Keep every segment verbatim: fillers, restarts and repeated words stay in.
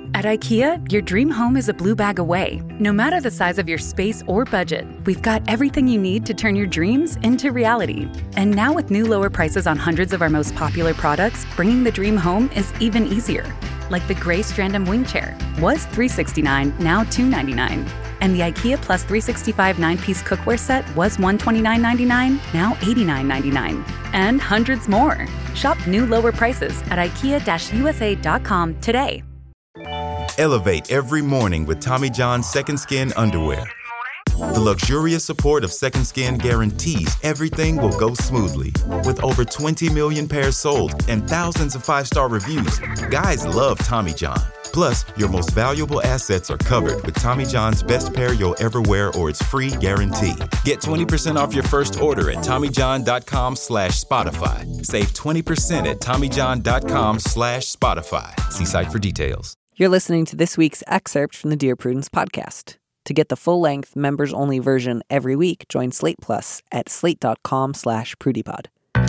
At IKEA, your dream home is a blue bag away. No matter the size of your space or budget, we've got everything you need to turn your dreams into reality. And now with new lower prices on hundreds of our most popular products, bringing the dream home is even easier. Like the gray Strandom wing chair was three hundred sixty-nine dollars, now two hundred ninety-nine dollars. And the IKEA Plus three sixty-five nine-piece cookware set was one hundred twenty-nine dollars and ninety-nine cents, now eighty-nine dollars and ninety-nine cents. And hundreds more. Shop new lower prices at ikea U S A dot com today. Elevate every morning with Tommy John's Second Skin underwear. The luxurious support of Second Skin guarantees everything will go smoothly. With over twenty million pairs sold and thousands of five-star reviews, guys love Tommy John. Plus, your most valuable assets are covered with Tommy John's best pair you'll ever wear or its free guarantee. Get twenty percent off your first order at TommyJohn.com slash Spotify. Save twenty percent at TommyJohn.com slash Spotify. See site for details. You're listening to this week's excerpt from the Dear Prudence podcast. To get the full-length, members-only version every week, join Slate Plus at slate.com slash prudypod.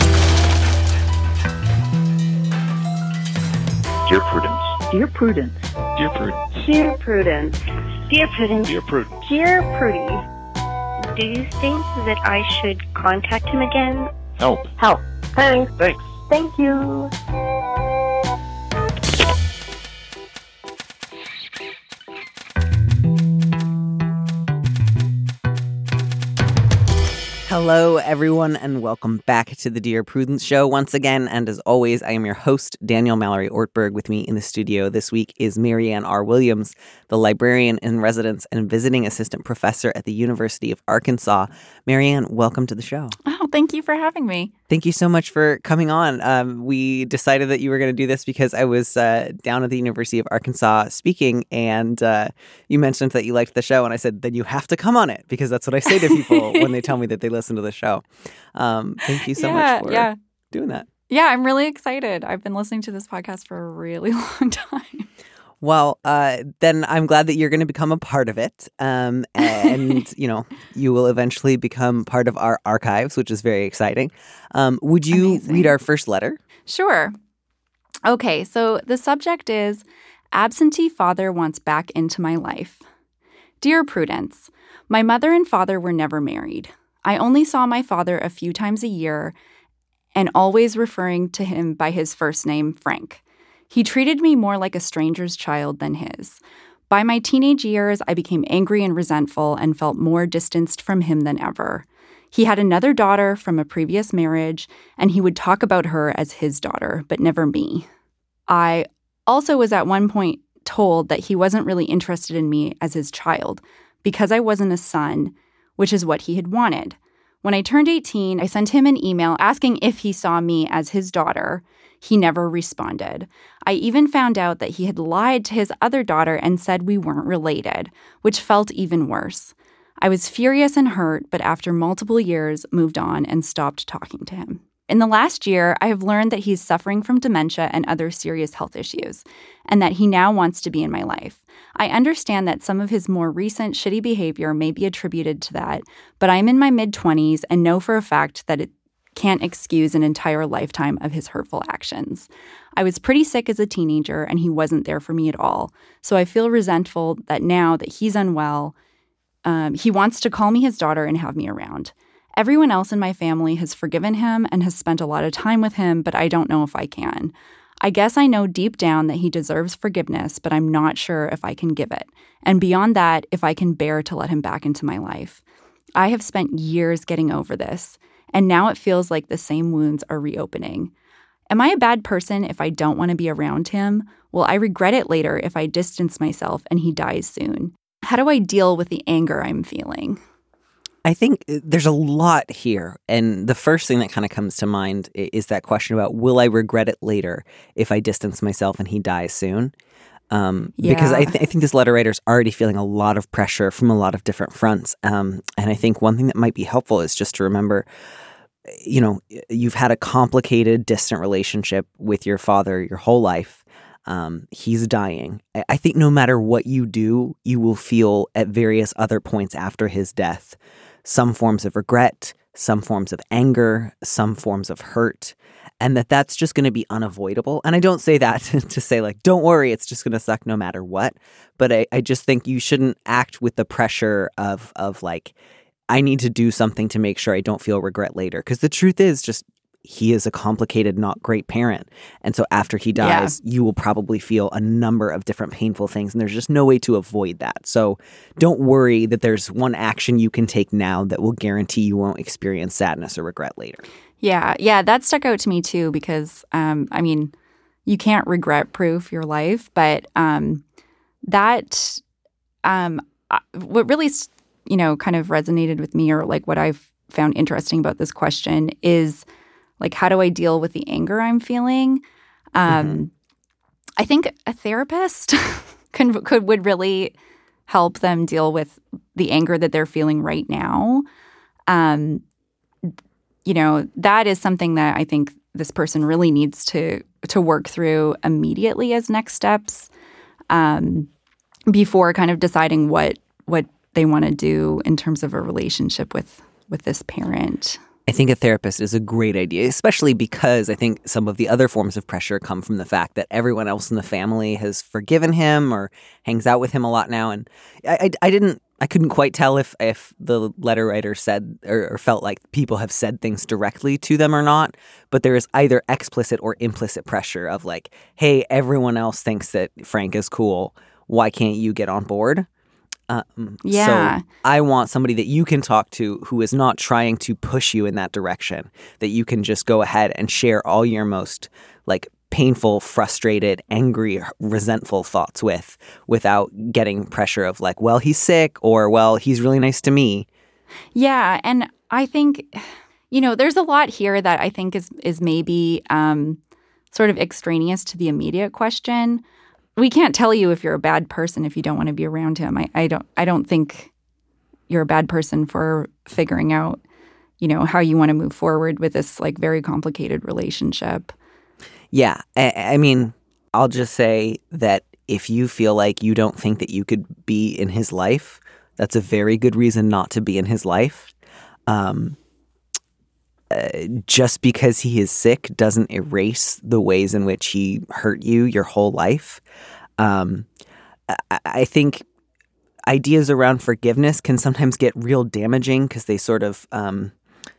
Dear Prudence. Dear Prudence. Dear Prudence. Dear Prudence. Dear Prudence. Dear Prudence. Dear Prudy. Do you think that I should contact him again? Help. Help. Thanks. Thanks. Thank you. Hello, everyone, and welcome back to the Dear Prudence Show once again. And as always, I am your host, Daniel Mallory Ortberg. With me in the studio this week is Marianne R. Williams, the librarian in residence and visiting assistant professor at the University of Arkansas. Marianne, welcome to the show. Oh, thank you for having me. Thank you so much for coming on. Um, we decided that you were going to do this because I was uh, down at the University of Arkansas speaking, and uh, you mentioned that you liked the show, and I said, then you have to come on it, because that's what I say to people when they tell me that they listen to the show. Um, thank you so yeah, much for yeah. doing that. Yeah, I'm really excited. I've been listening to this podcast for a really long time. Well, uh, then I'm glad that you're going to become a part of it. Um, and, you know, you will eventually become part of our archives, which is very exciting. Um, would you Amazing. read our first letter? Sure. Okay, so the subject is Absentee Father Wants Back into My Life. Dear Prudence, my mother and father were never married. I only saw my father a few times a year and always referring to him by his first name, Frank. He treated me more like a stranger's child than his. By my teenage years, I became angry and resentful and felt more distanced from him than ever. He had another daughter from a previous marriage, and he would talk about her as his daughter, but never me. I also was at one point told that he wasn't really interested in me as his child because I wasn't a son, which is what he had wanted. When I turned eighteen, I sent him an email asking if he saw me as his daughter. He never responded. I even found out that he had lied to his other daughter and said we weren't related, which felt even worse. I was furious and hurt, but after multiple years, moved on and stopped talking to him. In the last year, I have learned that he's suffering from dementia and other serious health issues, and that he now wants to be in my life. I understand that some of his more recent shitty behavior may be attributed to that, but I'm in my mid-twenties and know for a fact that it can't excuse an entire lifetime of his hurtful actions. I was pretty sick as a teenager, and he wasn't there for me at all, so I feel resentful that now that he's unwell, um, he wants to call me his daughter and have me around. Everyone else in my family has forgiven him and has spent a lot of time with him, but I don't know if I can. I guess I know deep down that he deserves forgiveness, but I'm not sure if I can give it. And beyond that, if I can bear to let him back into my life. I have spent years getting over this, and now it feels like the same wounds are reopening. Am I a bad person if I don't want to be around him? Will I regret it later if I distance myself and he dies soon? How do I deal with the anger I'm feeling? I think there's a lot here. And the first thing that kind of comes to mind is that question about, will I regret it later if I distance myself and he dies soon? Um, yeah. Because I, th- I think this letter writer is already feeling a lot of pressure from a lot of different fronts. Um, and I think one thing that might be helpful is just to remember, you know, you've had a complicated, distant relationship with your father your whole life. Um, he's dying. I think no matter what you do, you will feel at various other points after his death some forms of regret, some forms of anger, some forms of hurt. and that that's just going to be unavoidable. And I don't say that to, to say like, don't worry, it's just going to suck no matter what. But I, I just think you shouldn't act with the pressure of of like, I need to do something to make sure I don't feel regret later. Because the truth is just, he is a complicated, not great parent. And so after he dies, yeah. you will probably feel a number of different painful things. And there's just no way to avoid that. So don't worry that there's one action you can take now that will guarantee you won't experience sadness or regret later. Yeah. Yeah. That stuck out to me too, because, um, I mean, you can't regret proof your life. But um, that, um, what really, you know, kind of resonated with me, or like what I've found interesting about this question is, like, how do I deal with the anger I'm feeling? Um, mm-hmm. I think a therapist could, could would really help them deal with the anger that they're feeling right now. Um, you know, that is something that I think this person really needs to to work through immediately as next steps, um, before kind of deciding what what they want to do in terms of a relationship with with this parent. I think a therapist is a great idea, especially because I think some of the other forms of pressure come from the fact that everyone else in the family has forgiven him or hangs out with him a lot now. And I, I, I didn't, I couldn't quite tell if, if the letter writer said or, or felt like people have said things directly to them or not. But there is either explicit or implicit pressure of like, hey, everyone else thinks that Frank is cool. Why can't you get on board? Um, yeah. So I want somebody that you can talk to who is not trying to push you in that direction, that you can just go ahead and share all your most like painful, frustrated, angry, resentful thoughts with without getting pressure of like, well, he's sick or, well, he's really nice to me. Yeah. And I think, you know, there's a lot here that I think is, is maybe um, sort of extraneous to the immediate question. We can't tell you if you're a bad person if you don't want to be around him. I, I don't I don't think you're a bad person for figuring out, you know, how you want to move forward with this like very complicated relationship. Yeah. I, I mean, I'll just say that if you feel like you don't think that you could be in his life, that's a very good reason not to be in his life. Um, uh, just because he is sick doesn't erase the ways in which he hurt you your whole life. Um, I, I think ideas around forgiveness can sometimes get real damaging because they sort of um,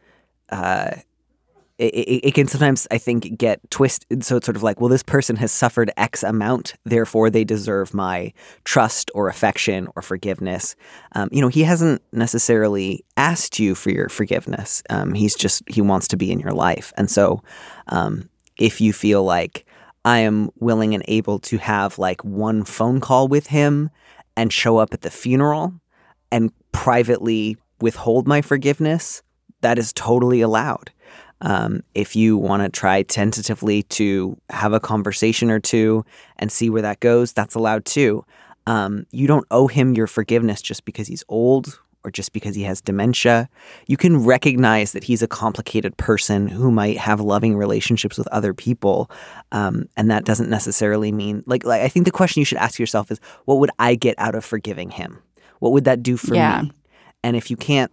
uh, it, it, it can sometimes, I think, get twisted. So it's sort of like, well, this person has suffered X amount, therefore they deserve my trust or affection or forgiveness. Um, you know, he hasn't necessarily asked you for your forgiveness. Um, he's just, he wants to be in your life. And so um, if you feel like I am willing and able to have like one phone call with him and show up at the funeral and privately withhold my forgiveness, that is totally allowed. Um, if you want to try tentatively to have a conversation or two and see where that goes, that's allowed too. Um, you don't owe him your forgiveness just because he's old or just because he has dementia. You can recognize that he's a complicated person who might have loving relationships with other people. Um, and that doesn't necessarily mean like, like, I think the question you should ask yourself is, what would I get out of forgiving him? What would that do for yeah. me? And if you can't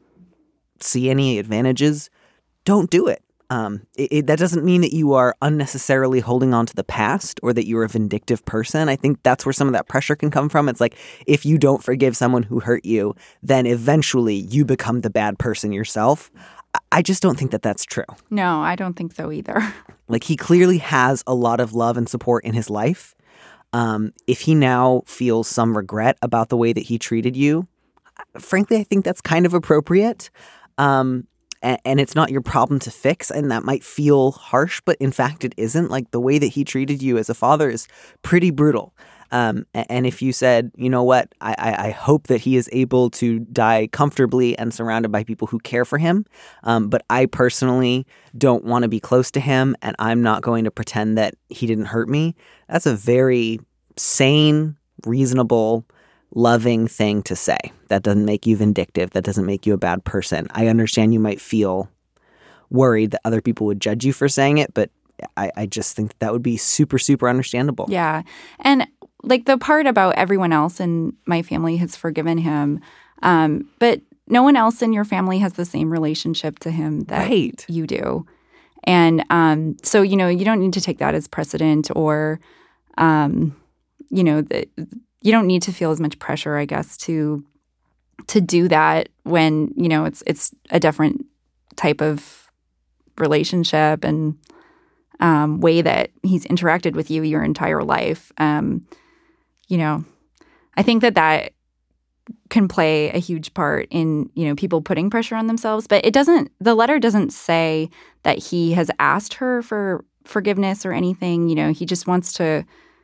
see any advantages, don't do it. Um, it, it, that doesn't mean that you are unnecessarily holding on to the past or that you're a vindictive person. I think that's where some of that pressure can come from. It's like, if you don't forgive someone who hurt you, then eventually you become the bad person yourself. I just don't think that that's true. No, I don't think so either. Like, he clearly has a lot of love and support in his life. Um, if he now feels some regret about the way that he treated you, frankly, I think that's kind of appropriate. Um, And it's not your problem to fix, and that might feel harsh, but in fact it isn't. Like, the way that he treated you as a father is pretty brutal. Um, and if you said, you know what, I, I hope that he is able to die comfortably and surrounded by people who care for him, um, but I personally don't want to be close to him, and I'm not going to pretend that he didn't hurt me, that's a very sane, reasonable, loving thing to say. That doesn't make you vindictive. That doesn't make you a bad person. I understand you might feel worried that other people would judge you for saying it, but I, I just think that, that would be super, super understandable. Yeah. And like the part about everyone else in my family has forgiven him, um, but no one else in your family has the same relationship to him that right. you do. And um, so, you know, you don't need to take that as precedent or, um, you know, the, you don't need to feel as much pressure, I guess, to to do that when, you know, it's it's a different type of relationship and um, way that he's interacted with you your entire life. Um, you know, I think that that can play a huge part in, you know, people putting pressure on themselves. But it doesn't, the letter doesn't say that he has asked her for forgiveness or anything. You know, he just wants to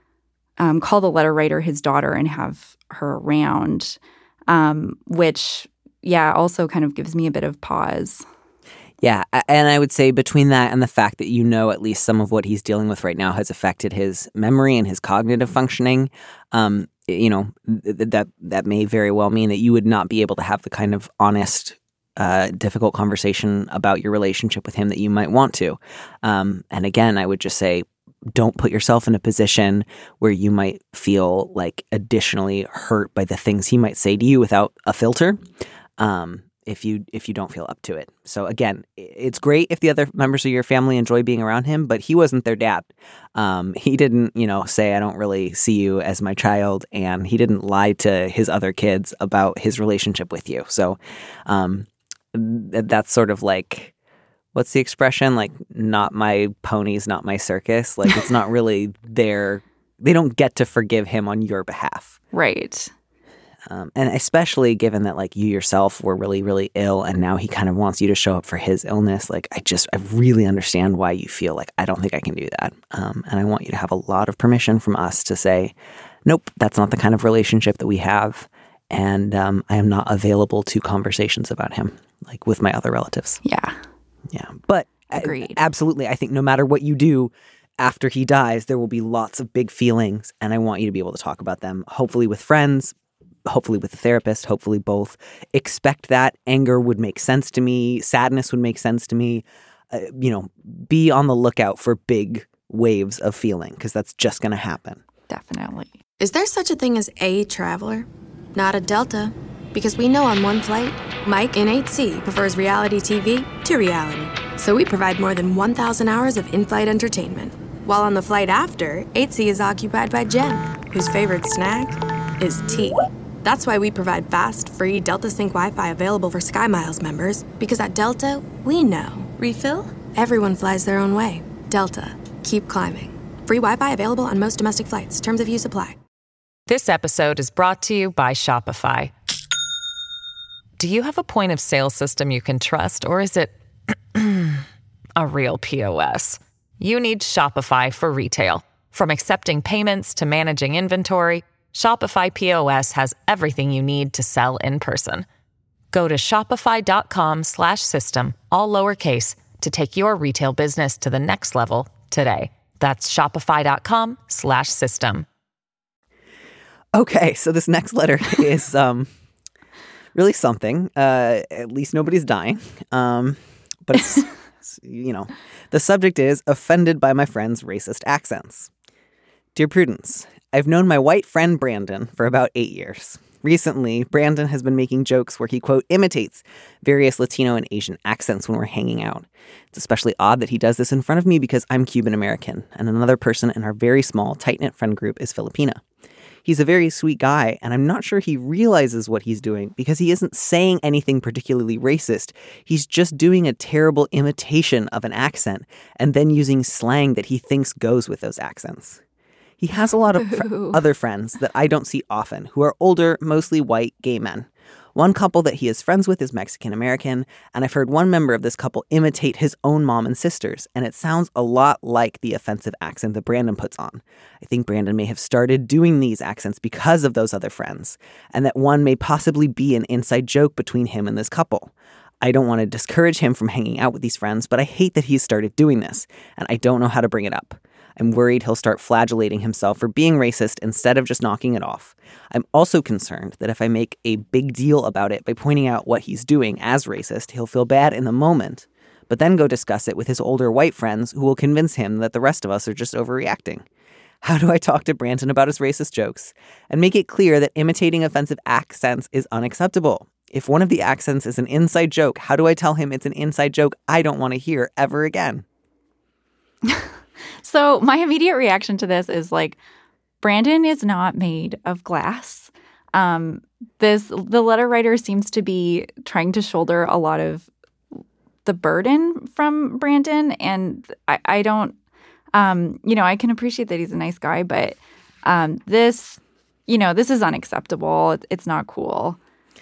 um, call the letter writer his daughter and have her around, um, which, yeah, also kind of gives me a bit of pause. Yeah, and I would say between that and the fact that you know at least some of what he's dealing with right now has affected his memory and his cognitive functioning, um, you know, th- that that may very well mean that you would not be able to have the kind of honest, uh, difficult conversation about your relationship with him that you might want to. Um, and again, I would just say, don't put yourself in a position where you might feel like additionally hurt by the things he might say to you without a filter. Um, if you if you don't feel up to it. So again, it's great if the other members of your family enjoy being around him, but he wasn't their dad. Um, he didn't, you know, say, I don't really see you as my child, and he didn't lie to his other kids about his relationship with you. So um, th- that's sort of like, what's the expression? Like, not my ponies, not my circus. Like, it's not really their, they don't get to forgive him on your behalf. Right. Um, and especially given that, like, you yourself were really, really ill and now he kind of wants you to show up for his illness. Like, I just, I really understand why you feel like, I don't think I can do that. Um, and I want you to have a lot of permission from us to say, nope, that's not the kind of relationship that we have. And um, I am not available to conversations about him, like with my other relatives. Yeah. Yeah. But Agreed. I, absolutely. I think no matter what you do after he dies, there will be lots of big feelings. And I want you to be able to talk about them, hopefully with friends, hopefully with a therapist, hopefully both. Expect that. Anger would make sense to me. Sadness would make sense to me. Uh, you know, be on the lookout for big waves of feeling because that's just going to happen. Definitely. Is there such a thing as a traveler? Not a Delta. Because we know on one flight, Mike in eight C prefers reality T V to reality. So we provide more than one thousand hours of in-flight entertainment. While on the flight after, eight C is occupied by Jen, whose favorite snack is tea. That's why we provide fast, free Delta Sync Wi-Fi available for SkyMiles members, because at Delta, we know. Refill? Everyone flies their own way. Delta. Keep climbing. Free Wi-Fi available on most domestic flights. Terms of use apply. This episode is brought to you by Shopify. Do you have a point of sale system you can trust, or is it a real P O S? You need Shopify for retail. From accepting payments to managing inventory, Shopify P O S has everything you need to sell in person. Go to shopify.com slash system, all lowercase, to take your retail business to the next level today. That's shopify.com slash system. Okay, so this next letter is um, really something. Uh, at least nobody's dying. Um, but, it's, it's, you know, the subject is offended by my friend's racist accents. Dear Prudence, I've known my white friend Brandon for about eight years. Recently, Brandon has been making jokes where he, quote, imitates various Latino and Asian accents when we're hanging out. It's especially odd that he does this in front of me because I'm Cuban American, and another person in our very small, tight-knit friend group is Filipina. He's a very sweet guy, and I'm not sure he realizes what he's doing because he isn't saying anything particularly racist. He's just doing a terrible imitation of an accent and then using slang that he thinks goes with those accents. He has a lot of fr- other friends that I don't see often who are older, mostly white, gay men. One couple that he is friends with is Mexican-American, and I've heard one member of this couple imitate his own mom and sisters, and it sounds a lot like the offensive accent that Brandon puts on. I think Brandon may have started doing these accents because of those other friends, and that one may possibly be an inside joke between him and this couple. I don't want to discourage him from hanging out with these friends, but I hate that he's started doing this, and I don't know how to bring it up. I'm worried he'll start flagellating himself for being racist instead of just knocking it off. I'm also concerned that if I make a big deal about it by pointing out what he's doing as racist, he'll feel bad in the moment, but then go discuss it with his older white friends who will convince him that the rest of us are just overreacting. How do I talk to Brandon about his racist jokes and make it clear that imitating offensive accents is unacceptable? If one of the accents is an inside joke, how do I tell him it's an inside joke I don't want to hear ever again? So my immediate reaction to this is like, Brandon is not made of glass. Um, this the letter writer seems to be trying to shoulder a lot of the burden from Brandon, and I, I don't, um, you know, I can appreciate that he's a nice guy, but um, this, you know, this is unacceptable. It's not cool.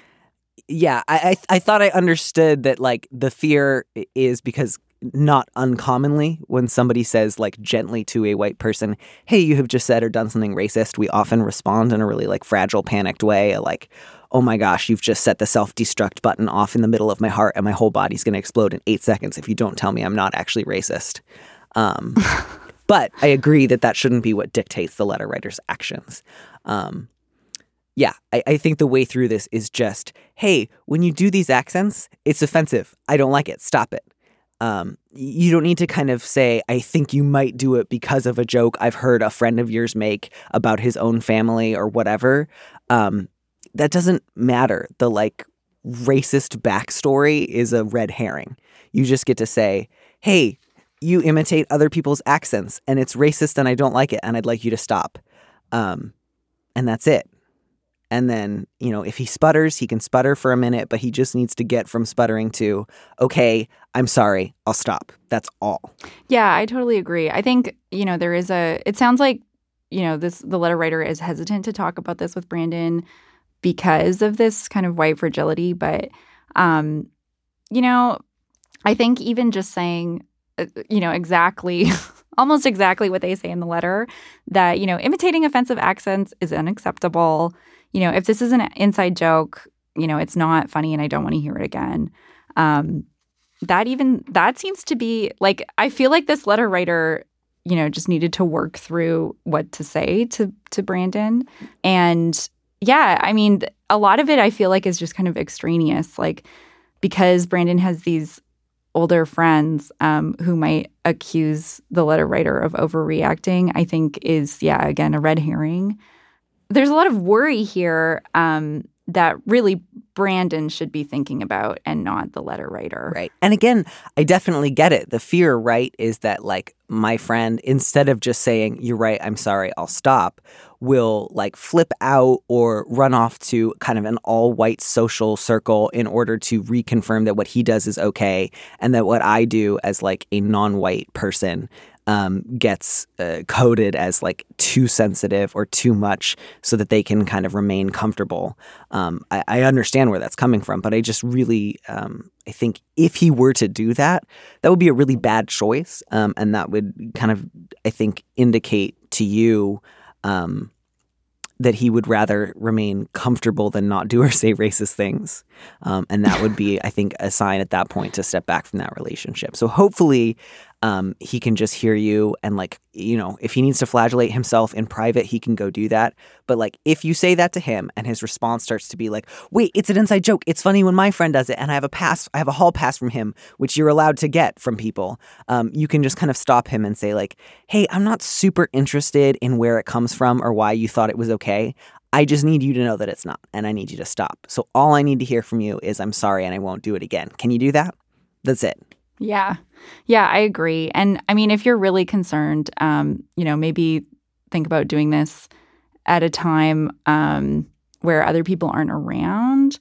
Yeah, I, I I thought I understood that, like, the fear is because not uncommonly when somebody says, like, gently to a white person, hey, you have just said or done something racist, we often respond in a really, like, fragile, panicked way, like, oh my gosh, you've just set the self-destruct button off in the middle of my heart and my whole body's going to explode in eight seconds if you don't tell me I'm not actually racist. Um, but I agree that that shouldn't be what dictates the letter writer's actions. Um, yeah, I, I think the way through this is just, hey, when you do these accents, it's offensive. I don't like it. Stop it. Um, you don't need to kind of say, I think you might do it because of a joke I've heard a friend of yours make about his own family or whatever. Um, that doesn't matter. The, like, racist backstory is a red herring. You just get to say, hey, you imitate other people's accents and it's racist and I don't like it and I'd like you to stop. Um, and that's it. And then, you know, if he sputters, he can sputter for a minute, but he just needs to get from sputtering to, okay, I'm sorry, I'll stop. That's all. Yeah, I totally agree. I think, you know, there is a, it sounds like, you know, this, the letter writer is hesitant to talk about this with Brandon because of this kind of white fragility. But, um, you know, I think even just saying, uh, you know, exactly, almost exactly what they say in the letter, that, you know, imitating offensive accents is unacceptable. You know, if this is an inside joke, you know, it's not funny and I don't want to hear it again. Um, that even, that seems to be, like, I feel like this letter writer, you know, just needed to work through what to say to to Brandon. And yeah, I mean, a lot of it I feel like is just kind of extraneous, like, because Brandon has these older friends um, who might accuse the letter writer of overreacting, I think is, yeah, again, a red herring. There's a lot of worry here um, that really Brandon should be thinking about and not the letter writer. Right. And again, I definitely get it. The fear, right, is that, like, my friend, instead of just saying, you're right, I'm sorry, I'll stop, will, like, flip out or run off to kind of an all-white social circle in order to reconfirm that what he does is okay and that what I do as, like, a non-white person Um, gets uh, coded as, like, too sensitive or too much so that they can kind of remain comfortable. Um, I, I understand where that's coming from, but I just really, um, I think if he were to do that, that would be a really bad choice. Um, and that would kind of, I think, indicate to you um, that he would rather remain comfortable than not do or say racist things. Um, and that would be, I think, a sign at that point to step back from that relationship. So hopefully um, he can just hear you and, like, you know, if he needs to flagellate himself in private, he can go do that. But, like, if you say that to him and his response starts to be like, wait, it's an inside joke. It's funny when my friend does it. And I have a pass, I have a hall pass from him, which you're allowed to get from people. Um, you can just kind of stop him and say, like, hey, I'm not super interested in where it comes from or why you thought it was okay. I just need you to know that it's not, and I need you to stop. So all I need to hear from you is I'm sorry and I won't do it again. Can you do that? That's it. Yeah. Yeah, I agree. And I mean, if you're really concerned, um, you know, maybe think about doing this at a time um, where other people aren't around,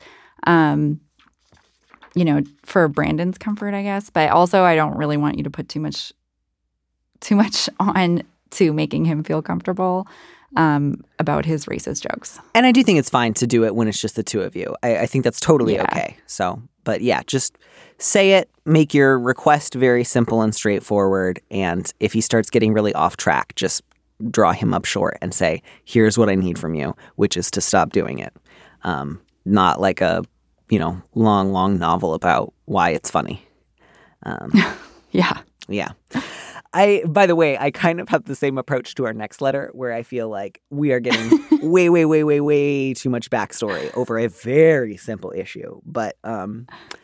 um, you know, for Brandon's comfort, I guess. But also, I don't really want you to put too much, too much on to making him feel comfortable um, about his racist jokes. And I do think it's fine to do it when it's just the two of you. I, I think that's totally yeah. okay. So, but yeah, just say it, make your request very simple and straightforward. And if he starts getting really off track, just draw him up short and say, here's what I need from you, which is to stop doing it. Um, not like a, you know, long, long novel about why it's funny. Um, yeah. Yeah. I, by the way, I kind of have the same approach to our next letter where I feel like we are getting way, way, way, way, way too much backstory over a very simple issue. But um,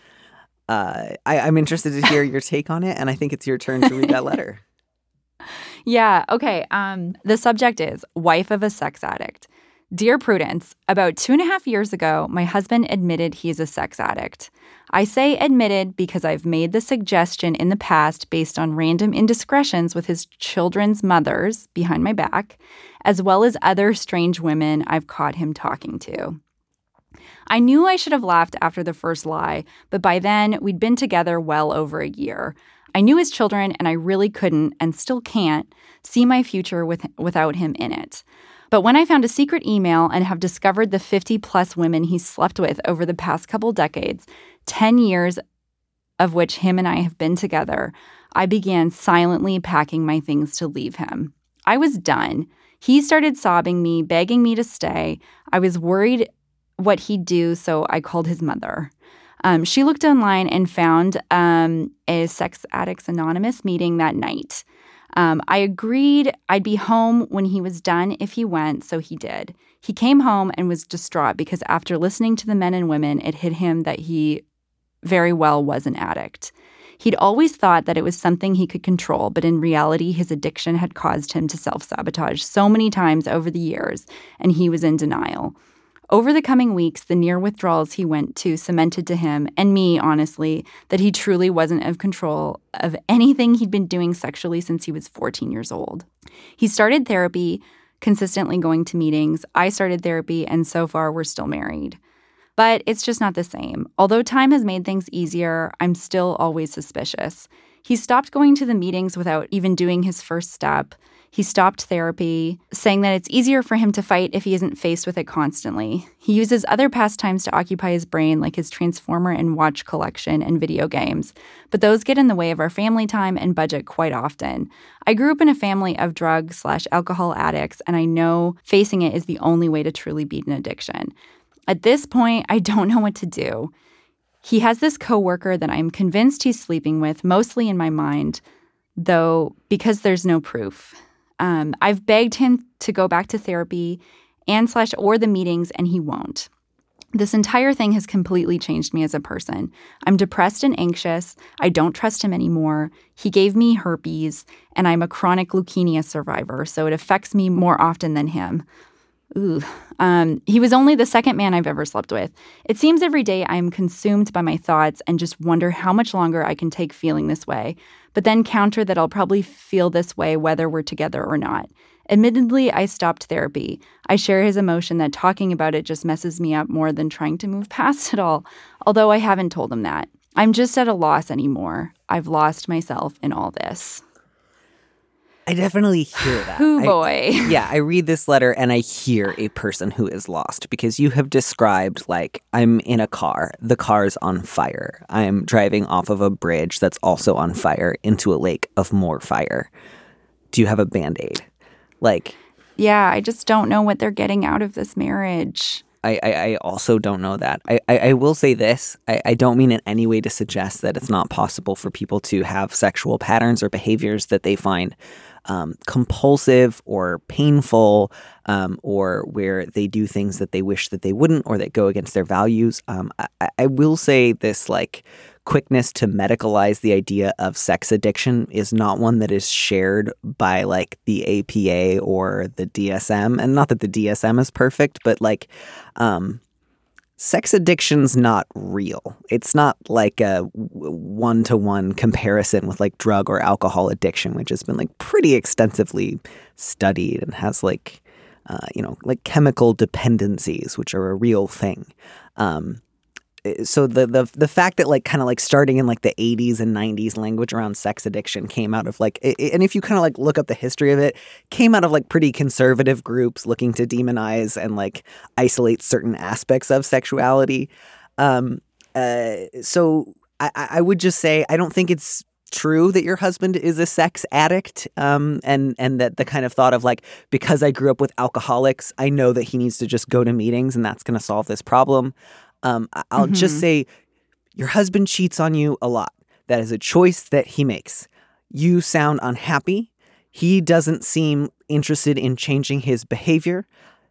uh, I, I'm interested to hear your take on it, and I think it's your turn to read that letter. Yeah. Okay. Um, the subject is wife of a sex addict. Dear Prudence, about two and a half years ago, my husband admitted he's a sex addict. I say admitted because I've made the suggestion in the past based on random indiscretions with his children's mothers behind my back, as well as other strange women I've caught him talking to. I knew I should have laughed after the first lie, but by then we'd been together well over a year. I knew his children, and I really couldn't, and still can't, see my future with, without him in it. But when I found a secret email and have discovered the fifty-plus women he's slept with over the past couple decades, ten years of which him and I have been together, I began silently packing my things to leave him. I was done. He started sobbing me, begging me to stay. I was worried what he'd do, so I called his mother. Um, she looked online and found um, a Sex Addicts Anonymous meeting that night. Um, I agreed I'd be home when he was done if he went, so he did. He came home and was distraught because after listening to the men and women, it hit him that he very well was an addict. He'd always thought that it was something he could control, but in reality, his addiction had caused him to self-sabotage so many times over the years, and he was in denial. Over the coming weeks, the near withdrawals he went to cemented to him, and me, honestly, that he truly wasn't in control of anything he'd been doing sexually since he was fourteen years old. He started therapy, consistently going to meetings. I started therapy, and so far we're still married. But it's just not the same. Although time has made things easier, I'm still always suspicious. He stopped going to the meetings without even doing his first step. He stopped therapy, saying that it's easier for him to fight if he isn't faced with it constantly. He uses other pastimes to occupy his brain, like his Transformer and watch collection and video games. But those get in the way of our family time and budget quite often. I grew up in a family of drug slash alcohol addicts, and I know facing it is the only way to truly beat an addiction. At this point, I don't know what to do. He has this coworker that I'm convinced he's sleeping with, mostly in my mind, though because there's no proof. Um, I've begged him to go back to therapy and slash or the meetings, and he won't. This entire thing has completely changed me as a person. I'm depressed and anxious. I don't trust him anymore. He gave me herpes, and I'm a chronic leukemia survivor, so it affects me more often than him. Ooh. Um, he was only the second man I've ever slept with. It seems every day I am consumed by my thoughts and just wonder how much longer I can take feeling this way, but then counter that I'll probably feel this way whether we're together or not. Admittedly, I stopped therapy. I share his emotion that talking about it just messes me up more than trying to move past it all, although I haven't told him that. I'm just at a loss anymore. I've lost myself in all this. I definitely hear that. Hoo boy. I, yeah, I read this letter and I hear a person who is lost because you have described, like, I'm in a car. The car's on fire. I'm driving off of a bridge that's also on fire into a lake of more fire. Do you have a Band-Aid? Like, yeah, I just don't know what they're getting out of this marriage. I, I, I also don't know that. I, I, I will say this. I, I don't mean in any way to suggest that it's not possible for people to have sexual patterns or behaviors that they find um, compulsive or painful, um, or where they do things that they wish that they wouldn't or that go against their values. Um, I, I will say this, like, quickness to medicalize the idea of sex addiction is not one that is shared by, like, the A P A or the D S M. And not that the D S M is perfect, but, like, um, sex addiction's not real. It's not like a one-to-one comparison with, like, drug or alcohol addiction, which has been, like, pretty extensively studied and has, like, uh, you know, like chemical dependencies, which are a real thing. Um, So the the the fact that, like, kind of like starting in like the eighties and nineties language around sex addiction came out of, like, it, and if you kind of like look up the history of it, came out of like pretty conservative groups looking to demonize and like isolate certain aspects of sexuality. Um, uh, so I, I would just say I don't think it's true that your husband is a sex addict, um, and and that the kind of thought of, like, because I grew up with alcoholics, I know that he needs to just go to meetings and that's going to solve this problem. Um, I'll mm-hmm. just say your husband cheats on you a lot. That is a choice that he makes. You sound unhappy. He doesn't seem interested in changing his behavior.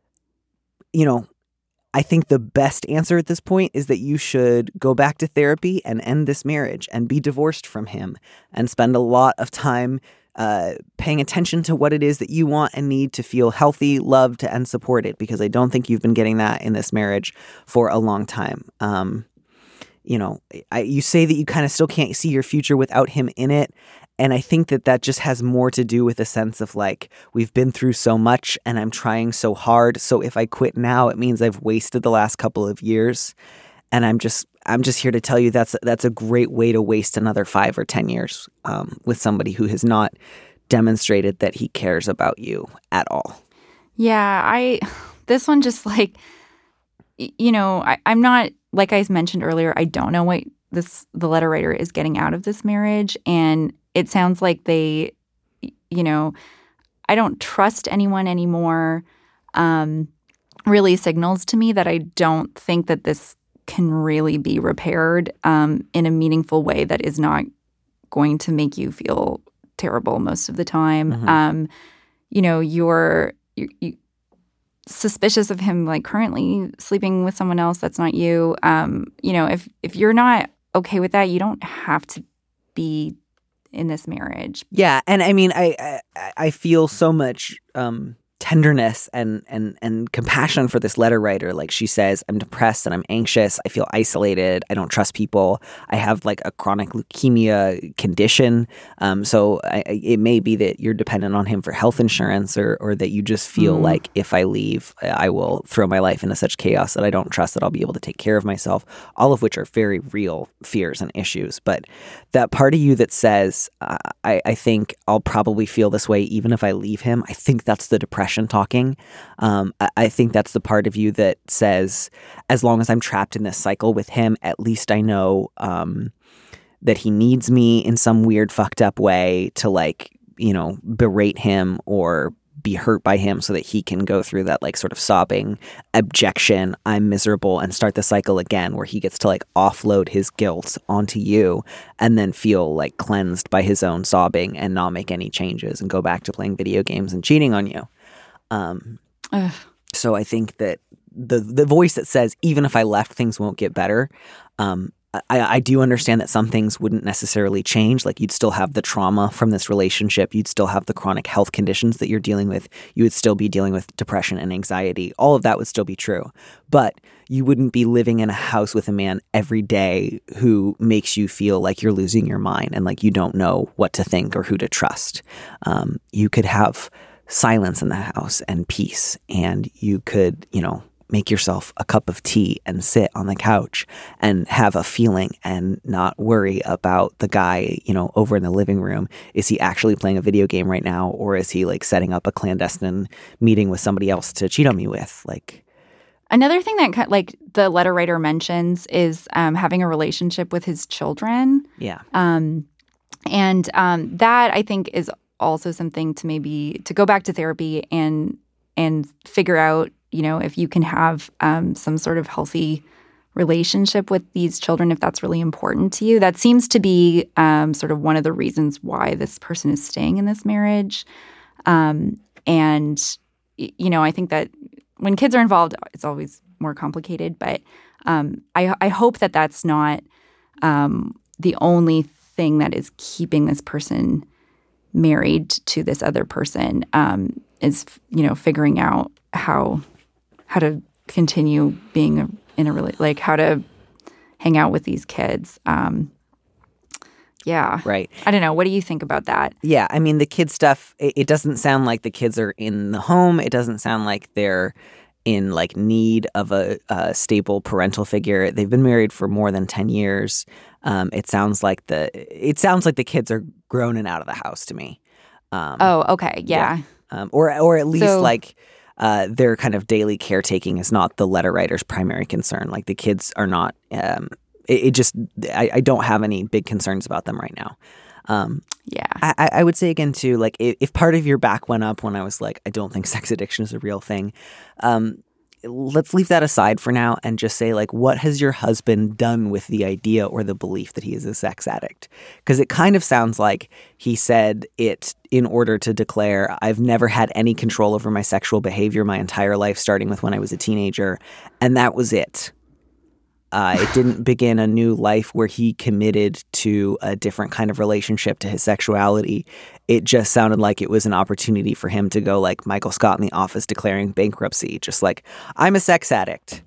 You know, I think the best answer at this point is that you should go back to therapy and end this marriage and be divorced from him and spend a lot of time uh, paying attention to what it is that you want and need to feel healthy, loved, and supported, because I don't think you've been getting that in this marriage for a long time. Um, you know, I, you say that you kind of still can't see your future without him in it. And I think that that just has more to do with a sense of like, we've been through so much and I'm trying so hard. So if I quit now, it means I've wasted the last couple of years. And I'm just I'm just here to tell you that's that's a great way to waste another five or ten years um, with somebody who has not demonstrated that he cares about you at all. Yeah, I this one just like, you know, I, I'm not, like I mentioned earlier, I don't know what this the letter writer is getting out of this marriage. And it sounds like they, you know, I don't trust anyone anymore, um, really signals to me that I don't think that this can really be repaired um, in a meaningful way that is not going to make you feel terrible most of the time. Mm-hmm. Um, you know, you're, you're you, suspicious of him like currently sleeping with someone else that's not you. Um, you know, if if you're not okay with that, you don't have to be in this marriage. Yeah, and I mean, I I, I feel so much um, tenderness and and and compassion for this letter writer. Like she says, I'm depressed and I'm anxious. I feel isolated. I don't trust people. I have like a chronic leukemia condition. Um, so I, it may be that you're dependent on him for health insurance, or or that you just feel mm. like if I leave, I will throw my life into such chaos that I don't trust that I'll be able to take care of myself. All of which are very real fears and issues. But that part of you that says, uh, I, I think I'll probably feel this way even if I leave him, I think that's the depression talking. Um, I, I think that's the part of you that says, as long as I'm trapped in this cycle with him, at least I know um, that he needs me in some weird fucked up way to like, you know, berate him or be hurt by him so that he can go through that like sort of sobbing objection, I'm miserable, and start the cycle again where he gets to like offload his guilt onto you and then feel like cleansed by his own sobbing and not make any changes and go back to playing video games and cheating on you. Um, so I think that the the voice that says, even if I left, things won't get better. Um, I, I do understand that some things wouldn't necessarily change. Like you'd still have the trauma from this relationship. You'd still have the chronic health conditions that you're dealing with. You would still be dealing with depression and anxiety. All of that would still be true. But you wouldn't be living in a house with a man every day who makes you feel like you're losing your mind and like you don't know what to think or who to trust. Um, you could have silence in the house and peace, and you could, you know, make yourself a cup of tea and sit on the couch and have a feeling and not worry about the guy, you know, over in the living room. Is he actually playing a video game right now, or is he like setting up a clandestine meeting with somebody else to cheat on me with? Like, another thing that like the letter writer mentions is um, having a relationship with his children. Yeah. Um, and um, that I think is also something to maybe to go back to therapy and and figure out, you know, if you can have um, some sort of healthy relationship with these children, if that's really important to you. That seems to be um, sort of one of the reasons why this person is staying in this marriage. Um, and, you know, I think that when kids are involved, it's always more complicated. But um, I, I hope that that's not um, the only thing that is keeping this person married to this other person, um, is, you know, figuring out how how to continue being in a really like how to hang out with these kids. Um, yeah, right. I don't know. What do you think about that? Yeah, I mean, the kid stuff. It, it doesn't sound like the kids are in the home. It doesn't sound like they're in like need of a, a stable parental figure. They've been married for more than ten years. Um, it sounds like the it sounds like the kids are grown and out of the house to me. Um, oh, okay, yeah, yeah. Um, or or at least so, like uh, their kind of daily caretaking is not the letter writer's primary concern. Like the kids are not. Um, it, it just I, I don't have any big concerns about them right now. Um, yeah, I, I would say again too, like if, if part of your back went up when I was like, I don't think sex addiction is a real thing. Um, let's leave that aside for now and just say, like, what has your husband done with the idea or the belief that he is a sex addict? Because it kind of sounds like he said it in order to declare, I've never had any control over my sexual behavior my entire life, starting with when I was a teenager. And that was it. Uh, it didn't begin a new life where he committed to a different kind of relationship to his sexuality. It just sounded like it was an opportunity for him to go like Michael Scott in The Office declaring bankruptcy. Just like, I'm a sex addict.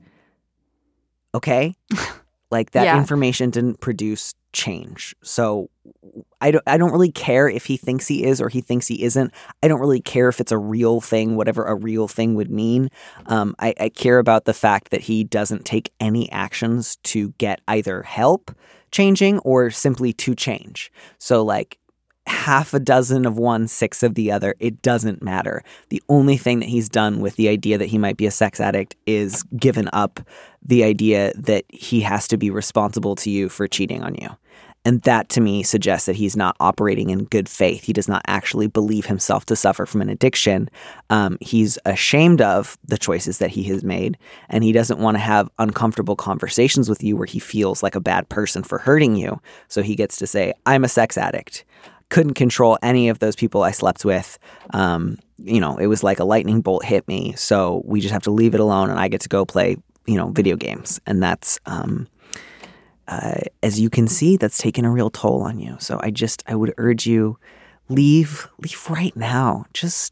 Okay? Like that Yeah. information didn't produce change. So I don't, I don't really care if he thinks he is or he thinks he isn't. I don't really care if it's a real thing, whatever a real thing would mean. Um, I, I care about the fact that he doesn't take any actions to get either help changing or simply to change. So like half a dozen of one, six of the other, it doesn't matter. The only thing that he's done with the idea that he might be a sex addict is given up the idea that he has to be responsible to you for cheating on you. And that to me suggests that he's not operating in good faith. He does not actually believe himself to suffer from an addiction. Um, he's ashamed of the choices that he has made, and he doesn't want to have uncomfortable conversations with you where he feels like a bad person for hurting you. So he gets to say, I'm a sex addict. Couldn't control any of those people I slept with. Um, you know, it was like a lightning bolt hit me. So we just have to leave it alone, and I get to go play, you know, video games. And that's... Um, Uh, as you can see, that's taken a real toll on you. So I just, I would urge you, leave, leave right now. Just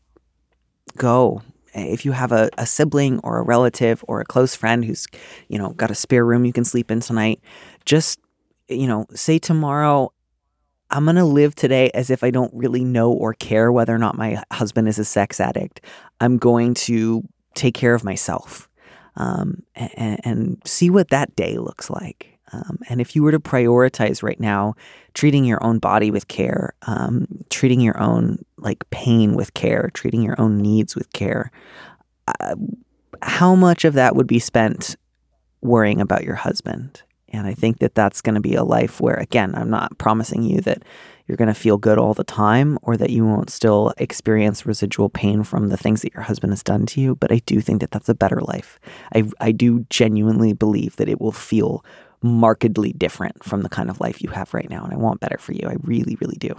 go. If you have a, a sibling or a relative or a close friend who's, you know, got a spare room you can sleep in tonight, just, you know, say tomorrow, I'm going to live today as if I don't really know or care whether or not my husband is a sex addict. I'm going to take care of myself um, and, and see what that day looks like. Um, and if you were to prioritize right now, treating your own body with care, um, treating your own like pain with care, treating your own needs with care, uh, how much of that would be spent worrying about your husband? And I think that that's going to be a life where, again, I'm not promising you that you're going to feel good all the time or that you won't still experience residual pain from the things that your husband has done to you. But I do think that that's a better life. I, I do genuinely believe that it will feel markedly different from the kind of life you have right now. And I want better for you. I really, really do.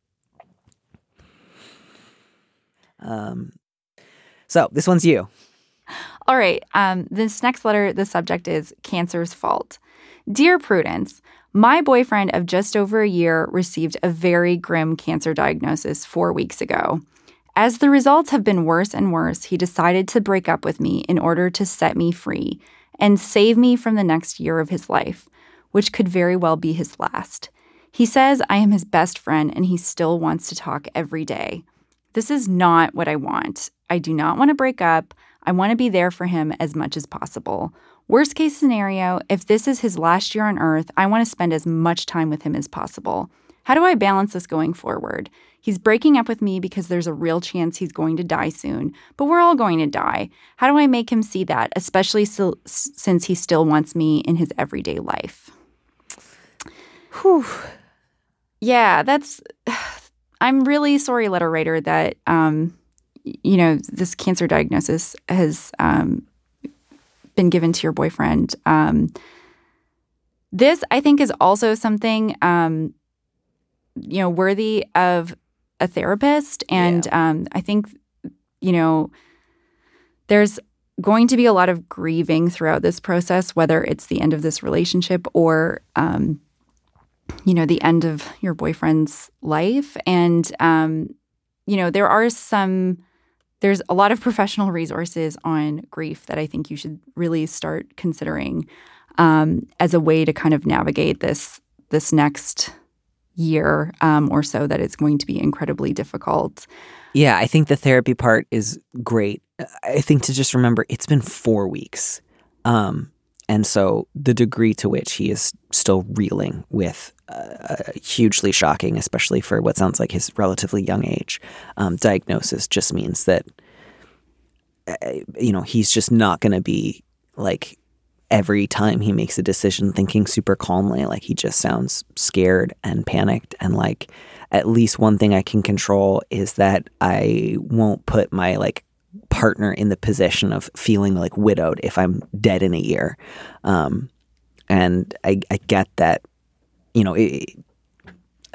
Um, so this one's you. All right. Um, this next letter, the subject is Cancer's Fault. Dear Prudence, my boyfriend of just over a year received a very grim cancer diagnosis four weeks ago. As the results have been worse and worse, he decided to break up with me in order to set me free and save me from the next year of his life, which could very well be his last. He says I am his best friend and he still wants to talk every day. This is not what I want. I do not want to break up. I want to be there for him as much as possible. Worst case scenario, if this is his last year on Earth, I want to spend as much time with him as possible. How do I balance this going forward? He's breaking up with me because there's a real chance he's going to die soon, but we're all going to die. How do I make him see that, especially so, since he still wants me in his everyday life? Whew. Yeah, that's... I'm really sorry, letter writer, that, um, you know, this cancer diagnosis has um, been given to your boyfriend. Um, this, I think, is also something... Um, you know, worthy of a therapist. And yeah. um, I think, you know, there's going to be a lot of grieving throughout this process, whether it's the end of this relationship or, um, you know, the end of your boyfriend's life. And, um, you know, there are some, there's a lot of professional resources on grief that I think you should really start considering um, as a way to kind of navigate this, this next year um, or so that it's going to be incredibly difficult. Yeah, I think the therapy part is great. I think to just remember it's been four weeks. Um, and so the degree to which he is still reeling with uh, a hugely shocking, especially for what sounds like his relatively young age, um, diagnosis just means that, uh, you know, he's just not going to be like every time he makes a decision thinking super calmly. Like he just sounds scared and panicked. And like at least one thing I can control is that I won't put my like partner in the position of feeling like widowed if I'm dead in a year. Um, and I, I get that, you know, it,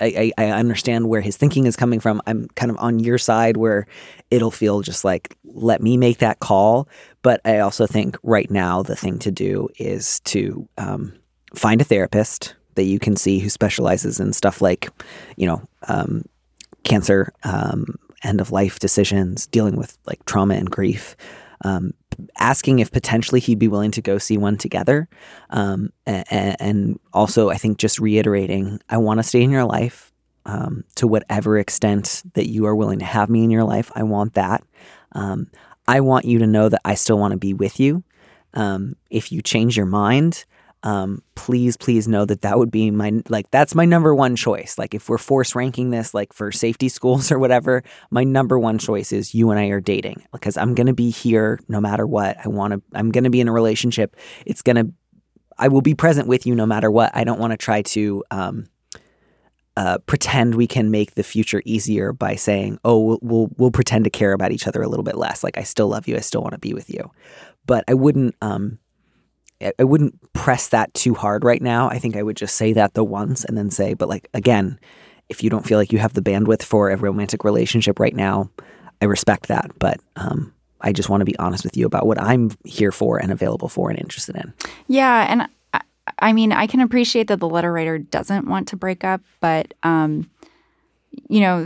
I, I understand where his thinking is coming from. I'm kind of on your side where it'll feel just like, let me make that call. But I also think right now the thing to do is to um, find a therapist that you can see who specializes in stuff like, you know, um, cancer, um, end of life decisions, dealing with like trauma and grief. Um, asking if potentially he'd be willing to go see one together. Um, and, and also, I think just reiterating, I want to stay in your life um, to whatever extent that you are willing to have me in your life. I want that. Um, I want you to know that I still want to be with you. Um, if you change your mind, um, please, please know that that would be my, like, that's my number one choice. Like if we're force ranking this, like for safety schools or whatever, my number one choice is you and I are dating because I'm going to be here no matter what. I want to, I'm going to be in a relationship. It's going to, I will be present with you no matter what. I don't want to try to, um, uh, pretend we can make the future easier by saying, oh, we'll, we'll, we'll pretend to care about each other a little bit less. Like I still love you. I still want to be with you, but I wouldn't, um, I wouldn't press that too hard right now. I think I would just say that the once and then say, but like, again, if you don't feel like you have the bandwidth for a romantic relationship right now, I respect that. But um, I just want to be honest with you about what I'm here for and available for and interested in. Yeah. And I, I mean, I can appreciate that the letter writer doesn't want to break up, but, um, you know,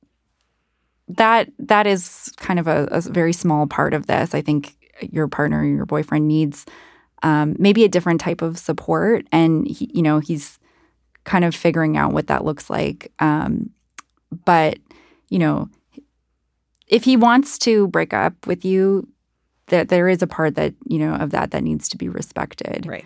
that that is kind of a, a very small part of this. I think your partner, your boyfriend needs Um, maybe a different type of support. And, he, you know, he's kind of figuring out what that looks like. Um, but, you know, if he wants to break up with you, that there is a part that, you know, of that that needs to be respected. Right.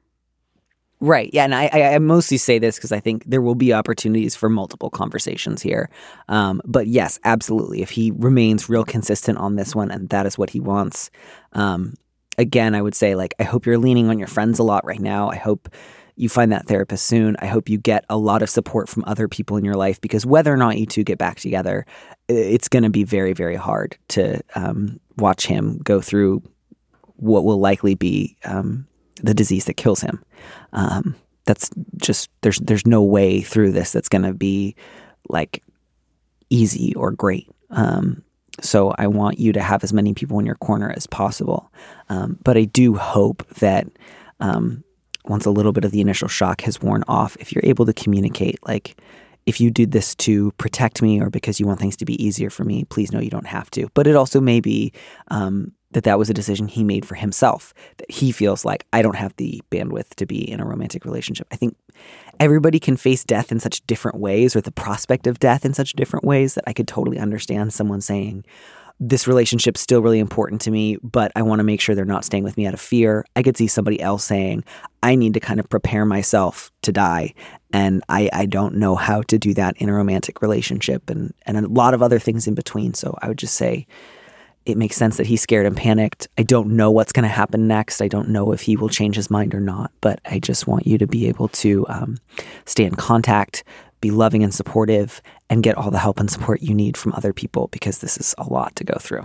Right. Yeah. And I, I, I mostly say this because I think there will be opportunities for multiple conversations here. Um, but yes, absolutely. If he remains real consistent on this one and that is what he wants, um, again, I would say, like, I hope you're leaning on your friends a lot right now. I hope you find that therapist soon. I hope you get a lot of support from other people in your life because whether or not you two get back together, it's going to be very, very hard to um, watch him go through what will likely be um, the disease that kills him. Um, that's just, there's, there's no way through this that's going to be, like, easy or great. Um So I want you to have as many people in your corner as possible. Um, but I do hope that um, once a little bit of the initial shock has worn off, if you're able to communicate, like, if you did this to protect me or because you want things to be easier for me, please know you don't have to. But it also may be um, that that was a decision he made for himself, that he feels like, I don't have the bandwidth to be in a romantic relationship. I think everybody can face death in such different ways or the prospect of death in such different ways that I could totally understand someone saying, this relationship's still really important to me, but I want to make sure they're not staying with me out of fear. I could see somebody else saying, I need to kind of prepare myself to die. And I, I don't know how to do that in a romantic relationship and, and a lot of other things in between. So I would just say it makes sense that he's scared and panicked. I don't know what's going to happen next. I don't know if he will change his mind or not, but I just want you to be able to um, stay in contact, be loving and supportive, and get all the help and support you need from other people because this is a lot to go through.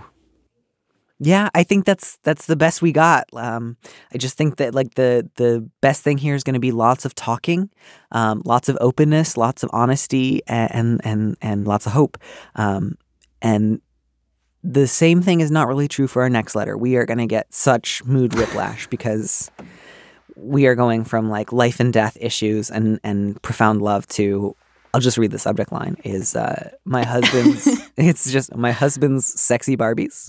Yeah, I think that's that's the best we got. Um, I just think that like the the best thing here is going to be lots of talking, um, lots of openness, lots of honesty, and and and lots of hope. Um, and the same thing is not really true for our next letter. We are going to get such mood whiplash because we are going from like life and death issues and and profound love to, I'll just read the subject line, is uh, my husband's, it's just my husband's sexy Barbies.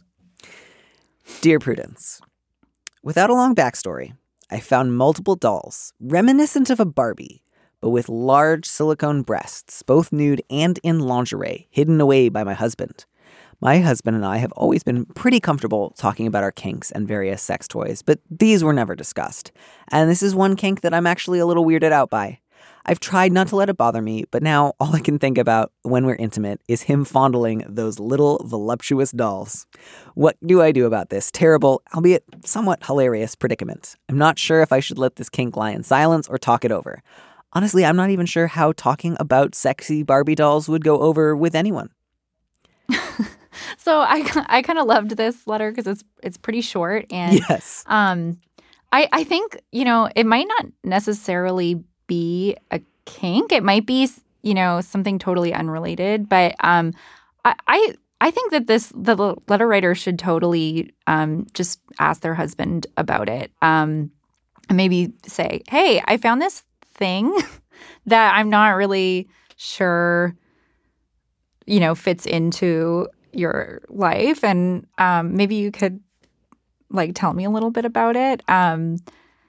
Dear Prudence, without a long backstory, I found multiple dolls reminiscent of a Barbie, but with large silicone breasts, both nude and in lingerie, hidden away by my husband. My husband and I have always been pretty comfortable talking about our kinks and various sex toys, but these were never discussed. And this is one kink that I'm actually a little weirded out by. I've tried not to let it bother me, but now all I can think about when we're intimate is him fondling those little voluptuous dolls. What do I do about this terrible, albeit somewhat hilarious predicament? I'm not sure if I should let this kink lie in silence or talk it over. Honestly, I'm not even sure how talking about sexy Barbie dolls would go over with anyone. So I, I kind of loved this letter because it's it's pretty short. And yes. um, I, I think, you know, it might not necessarily be a kink. It might be, you know, something totally unrelated. But um, I, I I think that this the letter writer should totally um, just ask their husband about it. Um, and maybe say, hey, I found this thing that I'm not really sure, you know, fits into your life. And um, maybe you could, like, tell me a little bit about it. Um,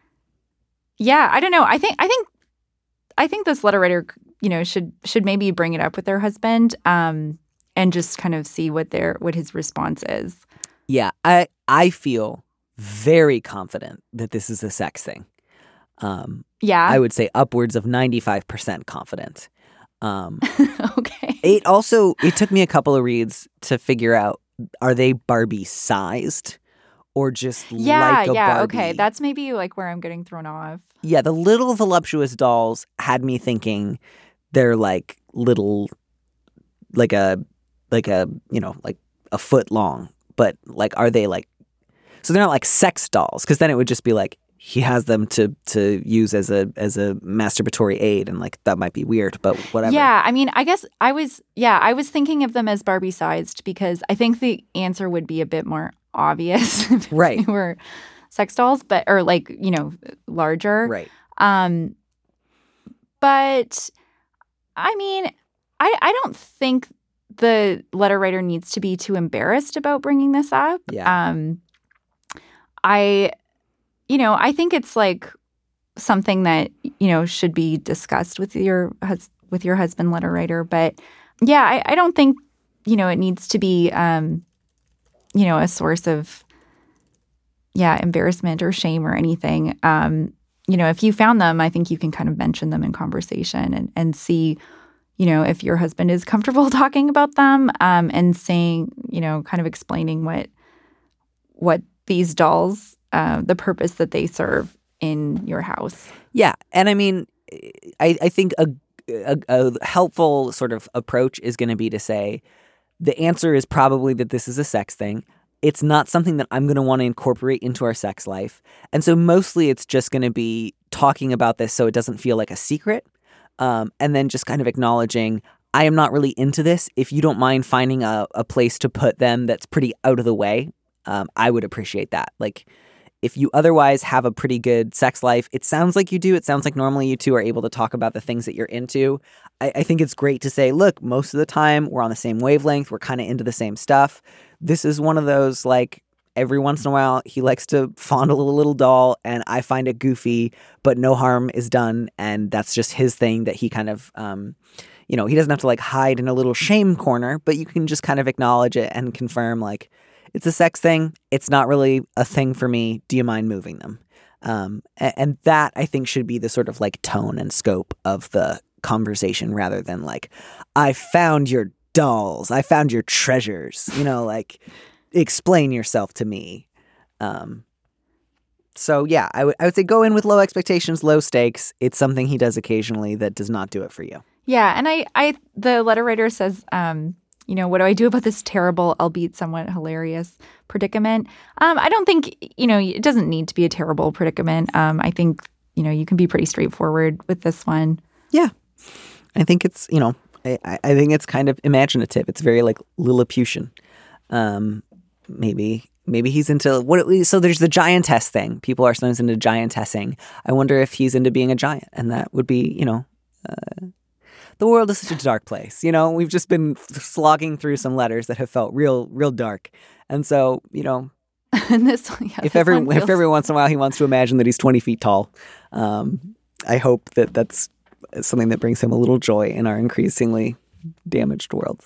yeah, I don't know. I think I think I think this letter writer, you know, should should maybe bring it up with their husband. Um, and just kind of see what their what his response is. Yeah, I I feel very confident that this is a sex thing. Um, yeah, I would say upwards of ninety-five percent confident. Um, okay. It also it took me a couple of reads to figure out, are they Barbie sized or just yeah, like a yeah, Barbie? okay. That's maybe like where I'm getting thrown off. Yeah, the little voluptuous dolls had me thinking they're like little, like a. like a, you know, like a foot long, but like, are they like, so they're not like sex dolls, because then it would just be like, he has them to to use as a as a masturbatory aid, and like, that might be weird, but whatever. Yeah, I mean, I guess I was, yeah, I was thinking of them as Barbie sized, because I think the answer would be a bit more obvious if right. they were sex dolls, but, or like, you know, larger. Right. Um, but I mean, I I don't think the letter writer needs to be too embarrassed about bringing this up. Yeah. Um, I, you know, I think it's like something that, you know, should be discussed with your hus- with your husband, letter writer. But yeah, I, I don't think, you know, it needs to be, um, you know, a source of, yeah, embarrassment or shame or anything. Um, you know, if you found them, I think you can kind of mention them in conversation and, and see, you know, if your husband is comfortable talking about them, um, and saying, you know, kind of explaining what what these dolls, uh, the purpose that they serve in your house. Yeah. And I mean, I, I think a, a, a helpful sort of approach is going to be to say, the answer is probably that this is a sex thing. It's not something that I'm going to want to incorporate into our sex life. And so mostly it's just going to be talking about this so it doesn't feel like a secret. Um, and then just kind of acknowledging, I am not really into this. If you don't mind finding a, a place to put them that's pretty out of the way, um, I would appreciate that. Like, if you otherwise have a pretty good sex life, it sounds like you do. It sounds like normally you two are able to talk about the things that you're into. I, I think it's great to say, look, most of the time we're on the same wavelength. We're kind of into the same stuff. This is one of those, like, every once in a while, he likes to fondle a little doll, and I find it goofy, but no harm is done, and that's just his thing that he kind of, um, you know, he doesn't have to, like, hide in a little shame corner, but you can just kind of acknowledge it and confirm, like, it's a sex thing. It's not really a thing for me. Do you mind moving them? Um, and, and that, I think, should be the sort of, like, tone and scope of the conversation rather than, like, I found your dolls. I found your treasures. You know, like, explain yourself to me. Um, so, yeah, I would I would say go in with low expectations, low stakes. It's something he does occasionally that does not do it for you. Yeah, and I, I the letter writer says, um, you know, what do I do about this terrible, albeit somewhat hilarious predicament? Um, I don't think, you know, it doesn't need to be a terrible predicament. Um, I think, you know, you can be pretty straightforward with this one. Yeah. I think it's, you know, I, I think it's kind of imaginative. It's very, like, Lilliputian. Um, maybe maybe he's into what it, so there's the giantess thing. People are sometimes into giantessing. I wonder if he's into being a giant, and that would be, you know, uh, the world is such a dark place. You know, we've just been slogging through some letters that have felt real, real dark. And so, you know, and this, yeah, if this every feels... if every once in a while he wants to imagine that he's twenty feet tall, um, I hope that that's something that brings him a little joy in our increasingly damaged world.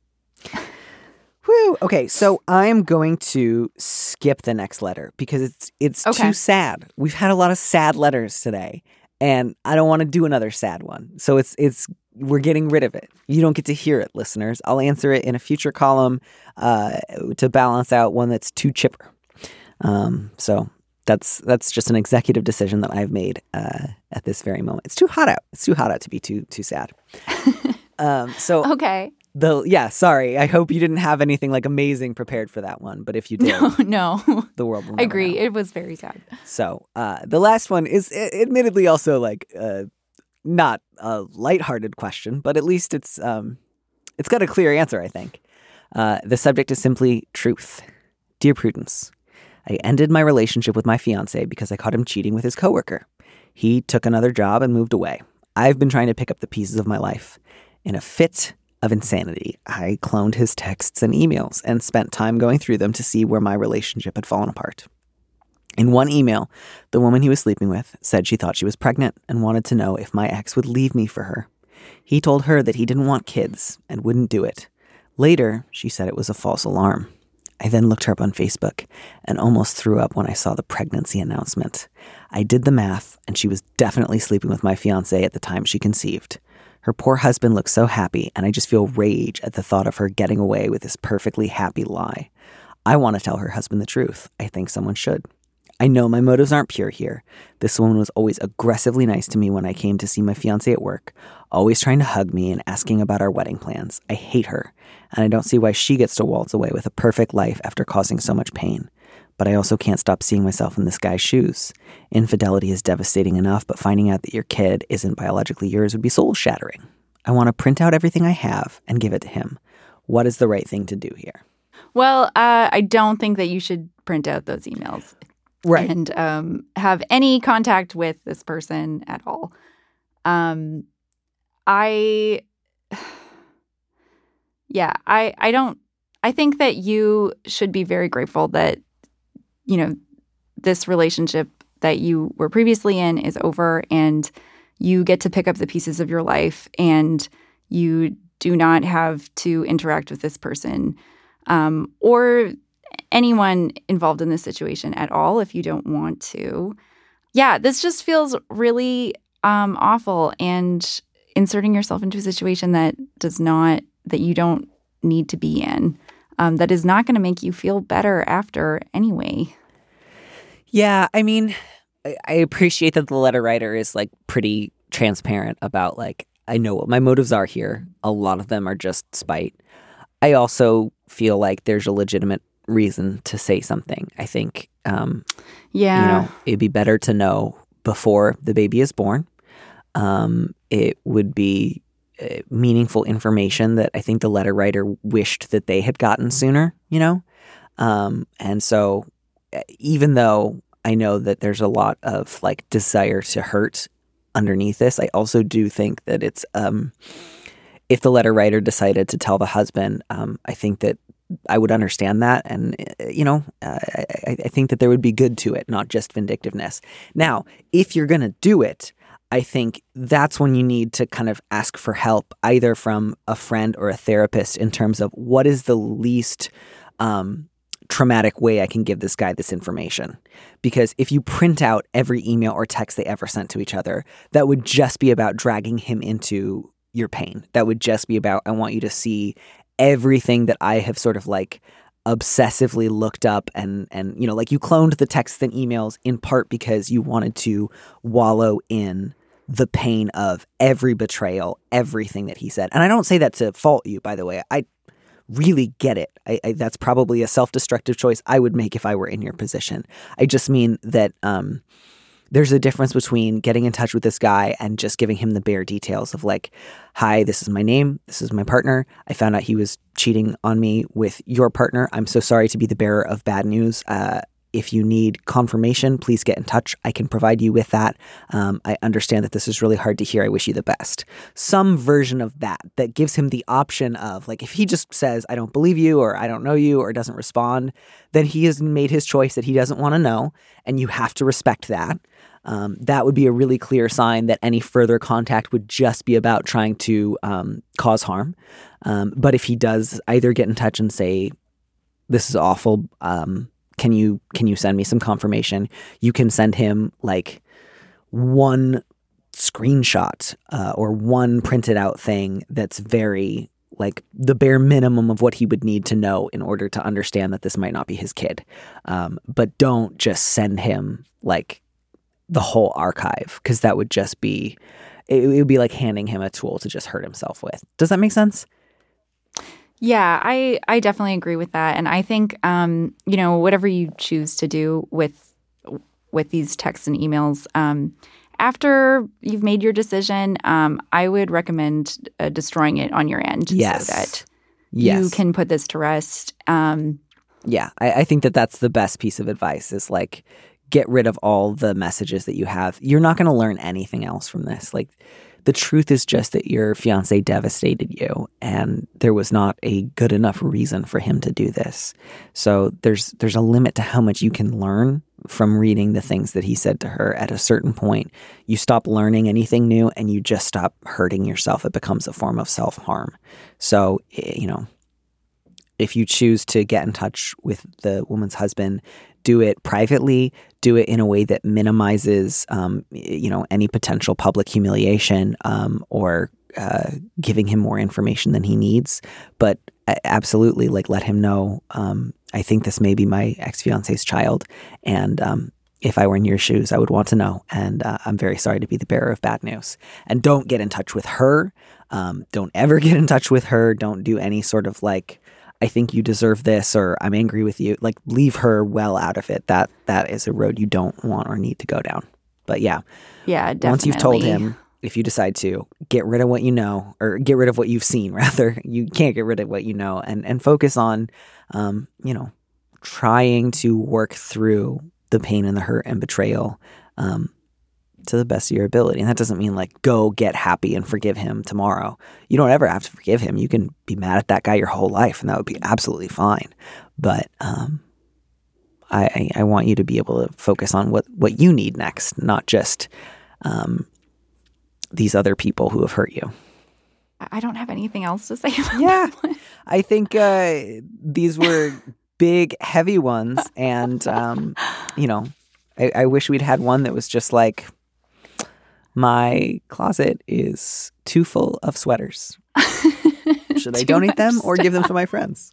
Whew. Okay, so I'm going to skip the next letter because it's it's okay. too sad. We've had a lot of sad letters today, and I don't want to do another sad one. So it's it's we're getting rid of it. You don't get to hear it, listeners. I'll answer it in a future column uh, to balance out one that's too chipper. Um, so that's that's just an executive decision that I've made uh, at this very moment. It's too hot out. It's too hot out to be too too sad. um, so okay. The yeah, sorry. I hope you didn't have anything like amazing prepared for that one, but if you did, no, no. the world will never I agree. know. It was very sad. So uh, the last one is uh, admittedly also like uh, not a lighthearted question, but at least it's um, it's got a clear answer, I think. Uh, the subject is simply truth. Dear Prudence, I ended my relationship with my fiancé because I caught him cheating with his coworker. He took another job and moved away. I've been trying to pick up the pieces of my life. In a fit of insanity, I cloned his texts and emails and spent time going through them to see where my relationship had fallen apart. In one email, the woman he was sleeping with said she thought she was pregnant and wanted to know if my ex would leave me for her. He told her that he didn't want kids and wouldn't do it. Later, she said it was a false alarm. I then looked her up on Facebook and almost threw up when I saw the pregnancy announcement. I did the math, and she was definitely sleeping with my fiancé at the time she conceived. Her poor husband looks so happy, and I just feel rage at the thought of her getting away with this perfectly happy lie. I want to tell her husband the truth. I think someone should. I know my motives aren't pure here. This woman was always aggressively nice to me when I came to see my fiancé at work, always trying to hug me and asking about our wedding plans. I hate her, and I don't see why she gets to waltz away with a perfect life after causing so much pain. But I also can't stop seeing myself in this guy's shoes. Infidelity is devastating enough, but finding out that your kid isn't biologically yours would be soul-shattering. I want to print out everything I have and give it to him. What is the right thing to do here? Well, uh, I don't think that you should print out those emails. Right. And um, have any contact with this person at all. Um, I, yeah, I, I don't, I think that you should be very grateful that, you know, this relationship that you were previously in is over and you get to pick up the pieces of your life and you do not have to interact with this person um, or anyone involved in this situation at all if you don't want to. Yeah, this just feels really um, awful and inserting yourself into a situation that does not, that you don't need to be in, um, that is not going to make you feel better after anyway. Yeah, I mean, I appreciate that the letter writer is like pretty transparent about like, I know what my motives are here. A lot of them are just spite. I also feel like there's a legitimate reason to say something. I think, um, yeah, you know, it'd be better to know before the baby is born. Um, it would be uh, meaningful information that I think the letter writer wished that they had gotten sooner, you know? Um, and so even though I know that there's a lot of like desire to hurt underneath this, I also do think that it's, um, if the letter writer decided to tell the husband, um, I think that I would understand that. And, you know, uh, I, I think that there would be good to it, not just vindictiveness. Now, if you're going to do it, I think that's when you need to kind of ask for help, either from a friend or a therapist in terms of what is the least um, traumatic way I can give this guy this information. Because if you print out every email or text they ever sent to each other, that would just be about dragging him into your pain. That would just be about, I want you to see everything that I have sort of like obsessively looked up and, and, you know, like you cloned the texts and emails in part because you wanted to wallow in the pain of every betrayal, everything that he said. And I don't say that to fault you, by the way. I really get it. I, I, that's probably a self-destructive choice I would make if I were in your position. I just mean that, um, there's a difference between getting in touch with this guy and just giving him the bare details of like, hi, this is my name. This is my partner. I found out he was cheating on me with your partner. I'm so sorry to be the bearer of bad news. Uh, if you need confirmation, please get in touch. I can provide you with that. Um, I understand that this is really hard to hear. I wish you the best. Some version of that that gives him the option of like, if he just says, I don't believe you or I don't know you or doesn't respond, then he has made his choice that he doesn't want to know. And you have to respect that. Um, that would be a really clear sign that any further contact would just be about trying to um, cause harm. Um, but if he does either get in touch and say, this is awful, um, can you can you send me some confirmation? You can send him like one screenshot uh, or one printed out thing that's very like the bare minimum of what he would need to know in order to understand that this might not be his kid. Um, but don't just send him like the whole archive, because that would just be, it, it would be like handing him a tool to just hurt himself with. Does that make sense? Yeah, I, I definitely agree with that. And I think, um, you know, whatever you choose to do with with these texts and emails, um, after you've made your decision, um, I would recommend uh, destroying it on your end yes. so that yes. you can put this to rest. Um, yeah, I, I think that that's the best piece of advice is like get rid of all the messages that you have. You're not going to learn anything else from this. Like the truth is just that your fiance devastated you and there was not a good enough reason for him to do this. So there's there's a limit to how much you can learn from reading the things that he said to her. At a certain point, you stop learning anything new and you just stop hurting yourself. It becomes a form of self-harm. So, you know, if you choose to get in touch with the woman's husband, do it privately, do it in a way that minimizes, um, you know, any potential public humiliation um, or uh, giving him more information than he needs. But absolutely, like, let him know, um, I think this may be my ex-fiance's child. And um, if I were in your shoes, I would want to know. And uh, I'm very sorry to be the bearer of bad news. And don't get in touch with her. Um, don't ever get in touch with her. Don't do any sort of like, I think you deserve this, or I'm angry with you. Like, leave her well out of it. That that is a road you don't want or need to go down. But yeah, yeah, definitely. Once you've told him, if you decide to, get rid of what you know, or get rid of what you've seen, rather. You can't get rid of what you know, and and focus on, um, you know, trying to work through the pain and the hurt and betrayal, um, to the best of your ability. And that doesn't mean like go get happy and forgive him tomorrow. You don't ever have to forgive him. You can be mad at that guy your whole life and that would be absolutely fine. But um, I, I want you to be able to focus on what, what you need next, not just um, these other people who have hurt you. I don't have anything else to say about yeah. that one. I think uh, these were big, heavy ones. And, um, you know, I, I wish we'd had one that was just like, my closet is too full of sweaters. Should I donate them or give them to my friends?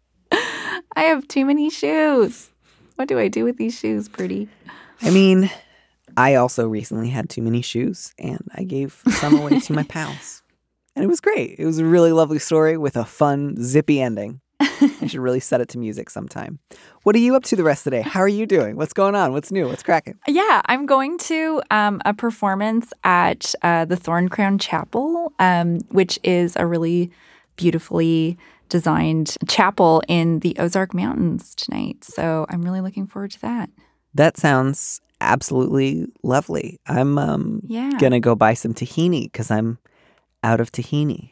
I have too many shoes. What do I do with these shoes, Pretty? I mean, I also recently had too many shoes, and I gave some away to my pals. And it was great. It was a really lovely story with a fun, zippy ending. I should really set it to music sometime. What are you up to the rest of the day? How are you doing? What's going on? What's new? What's cracking? Yeah, I'm going to um, a performance at uh, the Thorn Crown Chapel, um, which is a really beautifully designed chapel in the Ozark Mountains tonight. So I'm really looking forward to that. That sounds absolutely lovely. I'm um, yeah. going to go buy some tahini because I'm out of tahini.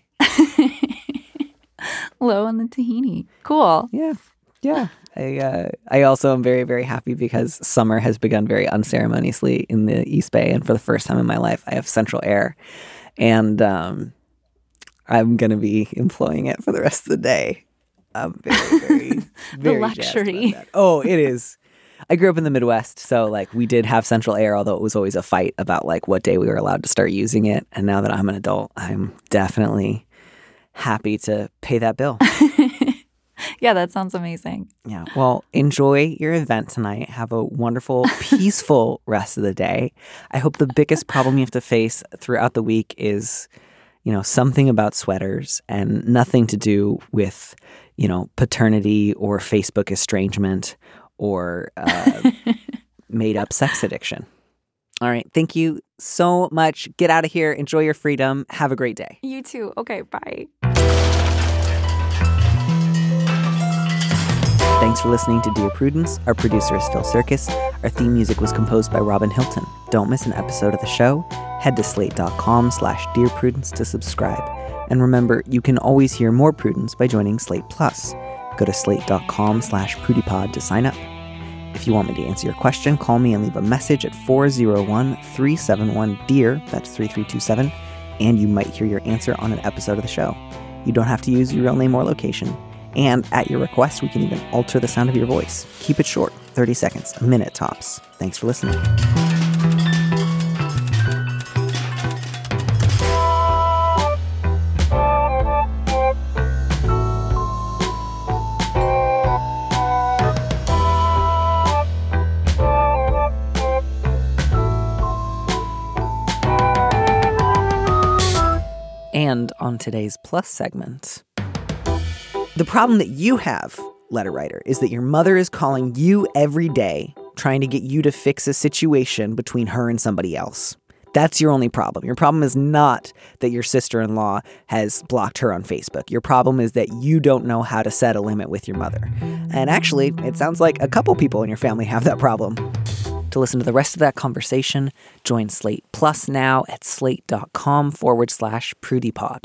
Low on the tahini. Cool. Yeah. Yeah. I uh, I also am very, very happy because summer has begun very unceremoniously in the East Bay. And for the first time in my life, I have central air. And um, I'm going to be employing it for the rest of the day. I'm very, very, very the luxury. That. Oh, it is. I grew up in the Midwest, so like we did have central air, although it was always a fight about like what day we were allowed to start using it. And now that I'm an adult, I'm definitely happy to pay that bill. Yeah, that sounds amazing. Yeah. Well, enjoy your event tonight. Have a wonderful, peaceful rest of the day. I hope the biggest problem you have to face throughout the week is, you know, something about sweaters and nothing to do with, you know, paternity or Facebook estrangement or uh, made up sex addiction. All right. Thank you so much. Get out of here. Enjoy your freedom. Have a great day. You too. Okay. Bye. Thanks for listening to Dear Prudence. Our producer is Phil Circus. Our theme music was composed by Robin Hilton. Don't miss an episode of the show. Head to slate.com slash Dear Prudence to subscribe. And remember, you can always hear more Prudence by joining Slate Plus. Go to slate.com slash prudypod to sign up. If you want me to answer your question, call me and leave a message at four oh one, three seven one, D E A R, that's three three two seven, and you might hear your answer on an episode of the show. You don't have to use your real name or location. And at your request, we can even alter the sound of your voice. Keep it short, thirty seconds, a minute tops. Thanks for listening. And on today's Plus segment, the problem that you have, letter writer, is that your mother is calling you every day trying to get you to fix a situation between her and somebody else. That's your only problem. Your problem is not that your sister-in-law has blocked her on Facebook. Your problem is that you don't know how to set a limit with your mother. And actually, it sounds like a couple people in your family have that problem. To listen to the rest of that conversation, join Slate Plus now at slate.com forward slash prudypod.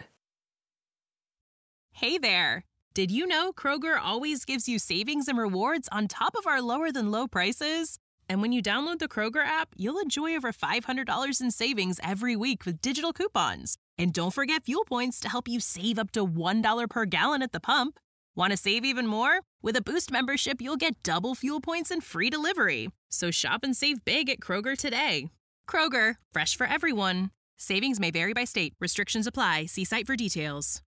Hey there. Did you know Kroger always gives you savings and rewards on top of our lower than low prices? And when you download the Kroger app, you'll enjoy over five hundred dollars in savings every week with digital coupons. And don't forget fuel points to help you save up to one dollar per gallon at the pump. Want to save even more? With a Boost membership, you'll get double fuel points and free delivery. So shop and save big at Kroger today. Kroger, fresh for everyone. Savings may vary by state. Restrictions apply. See site for details.